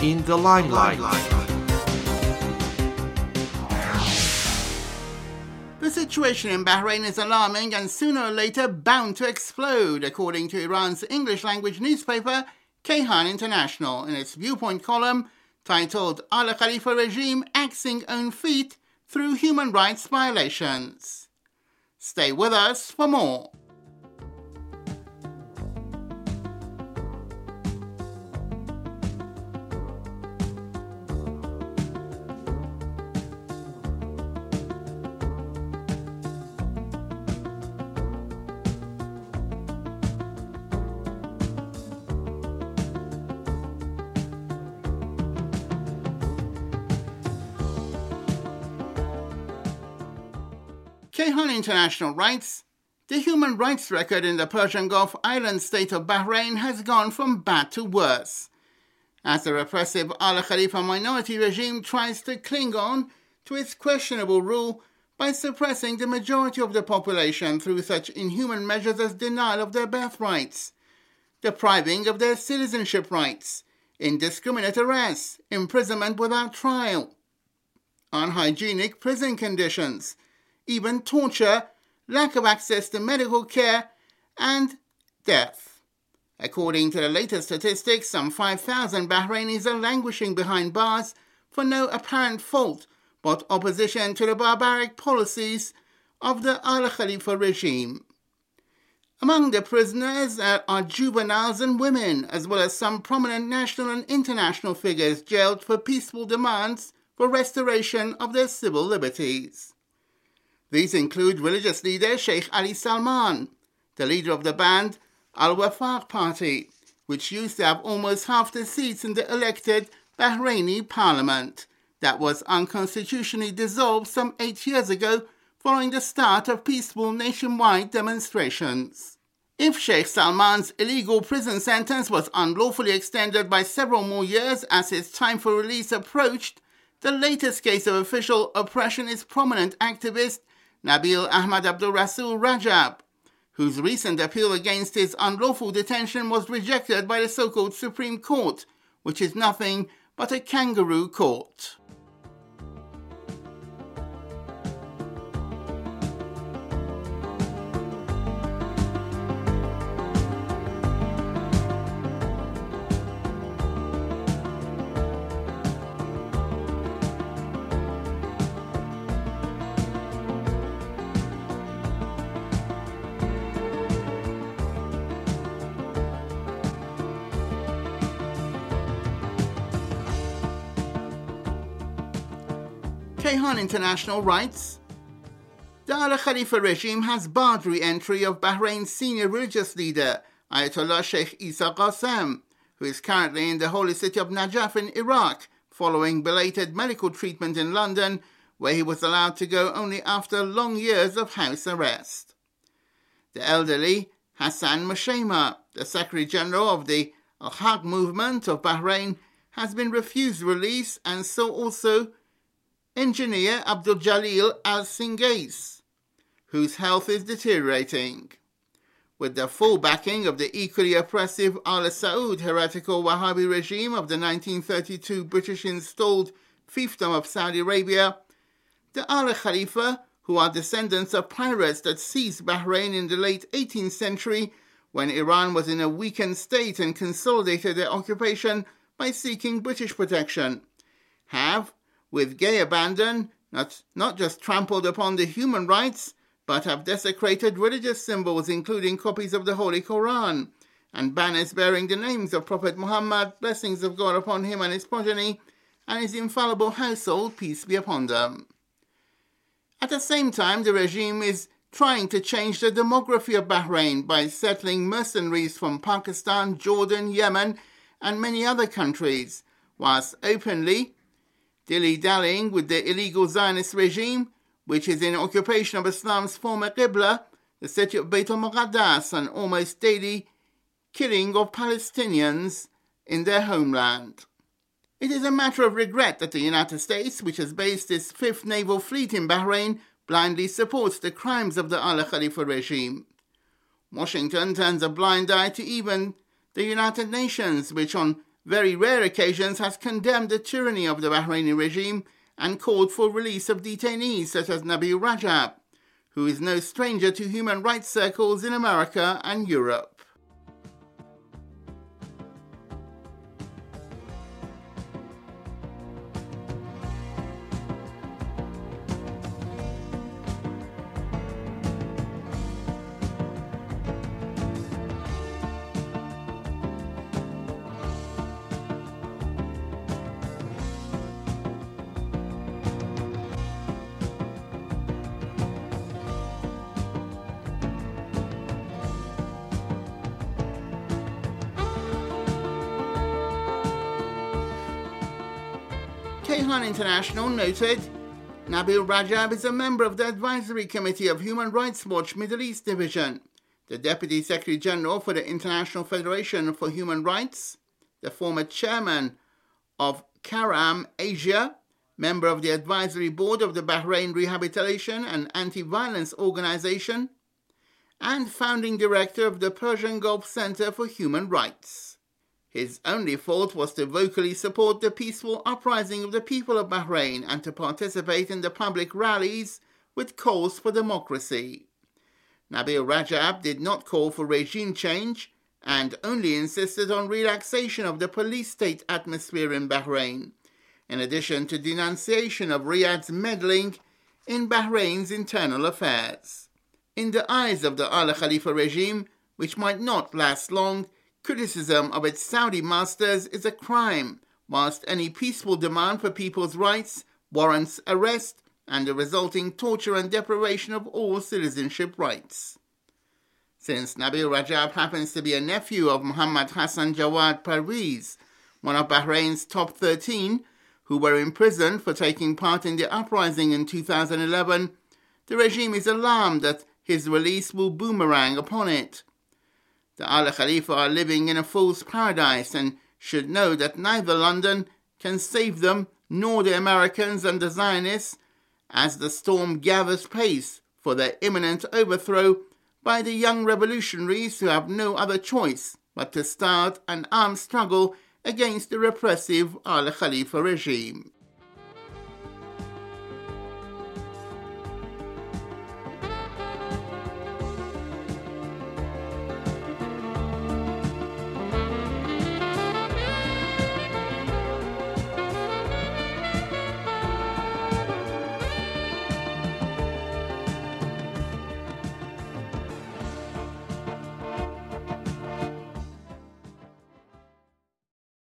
in the limelight. The situation in Bahrain is alarming and sooner or later bound to explode, according to Iran's English-language newspaper, Kayhan International, in its Viewpoint column titled Al Khalifa Regime Axing Own Feet Through Human Rights Violations. Stay with us for more. Kayhan International writes, the human rights record in the Persian Gulf island state of Bahrain has gone from bad to worse, as the repressive Al Khalifa minority regime tries to cling on to its questionable rule by suppressing the majority of the population through such inhuman measures as denial of their birthrights, depriving of their citizenship rights, indiscriminate arrests, imprisonment without trial, unhygienic prison conditions, even torture, lack of access to medical care, and death. According to the latest statistics, some 5,000 Bahrainis are languishing behind bars for no apparent fault but opposition to the barbaric policies of the Al Khalifa regime. Among the prisoners are juveniles and women, as well as some prominent national and international figures jailed for peaceful demands for restoration of their civil liberties. These include religious leader Sheikh Ali Salman, the leader of the banned Al-Wafaq Party, which used to have almost half the seats in the elected Bahraini parliament that was unconstitutionally dissolved some 8 years ago following the start of peaceful nationwide demonstrations. If Sheikh Salman's illegal prison sentence was unlawfully extended by several more years as his time for release approached, the latest case of official oppression is prominent activist Nabil Ahmad Abdul Rasul Rajab, whose recent appeal against his unlawful detention was rejected by the so-called Supreme Court, which is nothing but a kangaroo court. Kayhan International writes, the Al Khalifa regime has barred re-entry of Bahrain's senior religious leader, Ayatollah Sheikh Isa Qassem, who is currently in the holy city of Najaf in Iraq, following belated medical treatment in London, where he was allowed to go only after long years of house arrest. The elderly Hassan Mushaima, the Secretary General of the Al-Haq movement of Bahrain, has been refused release, and so also engineer Abdul Jalil Al-Singais, whose health is deteriorating. With the full backing of the equally oppressive Al Saud heretical Wahhabi regime of the 1932 British-installed fiefdom of Saudi Arabia, the Al Khalifa, who are descendants of pirates that seized Bahrain in the late 18th century when Iran was in a weakened state and consolidated their occupation by seeking British protection, have, with gay abandon, not just trampled upon the human rights, but have desecrated religious symbols, including copies of the Holy Quran and banners bearing the names of Prophet Muhammad, blessings of God upon him and his progeny, and his infallible household, peace be upon them. At the same time, the regime is trying to change the demography of Bahrain by settling mercenaries from Pakistan, Jordan, Yemen, and many other countries, whilst openly dilly-dallying with the illegal Zionist regime, which is in occupation of Islam's former Qibla, the city of Bayt al-Muqaddas, and almost daily killing of Palestinians in their homeland. It is a matter of regret that the United States, which has based its 5th Naval Fleet in Bahrain, blindly supports the crimes of the Al Khalifa regime. Washington turns a blind eye to even the United Nations, which on very rare occasions has condemned the tyranny of the Bahraini regime and called for release of detainees such as Nabil Rajab, who is no stranger to human rights circles in America and Europe. Kayhan International noted, Nabil Rajab is a member of the Advisory Committee of Human Rights Watch Middle East Division, the Deputy Secretary General for the International Federation for Human Rights, the former chairman of CARAM Asia, member of the Advisory Board of the Bahrain Rehabilitation and Anti-Violence Organization, and founding director of the Persian Gulf Center for Human Rights. His only fault was to vocally support the peaceful uprising of the people of Bahrain and to participate in the public rallies with calls for democracy. Nabil Rajab did not call for regime change and only insisted on relaxation of the police state atmosphere in Bahrain, in addition to denunciation of Riyadh's meddling in Bahrain's internal affairs. In the eyes of the Al Khalifa regime, which might not last long, criticism of its Saudi masters is a crime, whilst any peaceful demand for people's rights warrants arrest and the resulting torture and deprivation of all citizenship rights. Since Nabil Rajab happens to be a nephew of Mohammad Hassan Jawad Parviz, one of Bahrain's top 13, who were imprisoned for taking part in the uprising in 2011, the regime is alarmed that his release will boomerang upon it. The Al Khalifa are living in a fool's paradise and should know that neither London can save them nor the Americans and the Zionists as the storm gathers pace for their imminent overthrow by the young revolutionaries who have no other choice but to start an armed struggle against the repressive Al Khalifa regime.